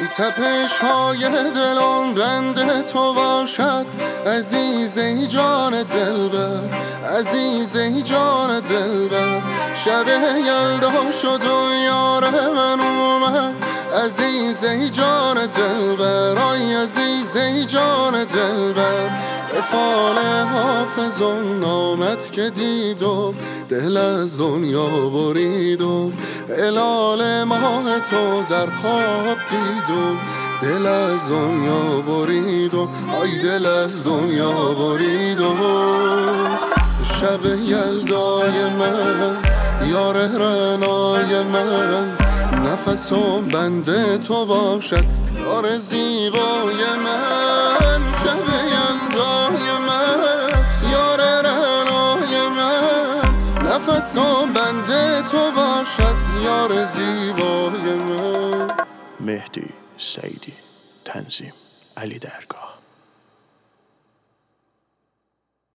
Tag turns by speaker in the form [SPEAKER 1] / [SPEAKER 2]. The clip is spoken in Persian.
[SPEAKER 1] تپش های دلم بند تو باشد عزیزی جان دلبر، عزیزی جان دلبر. شب یلدا شد و یار من اومد عزیزی جان دلبر، آی عزیزی جان دلبر. به فال حافظم نامت که دیدم دل از دنیا بریدم، هلال ماه تو در خواب دیدم دل از دنیا بریدم، آی دل از دنیا بریدم. شب یلدای من یار رعنای من، نفسم بند تو باشد یار زیبای من. شب یلدای من یار رعنای من، نفسم بند تو باشد یار زیبای من.
[SPEAKER 2] مهدی سیدی، تنظیم علی درگاه.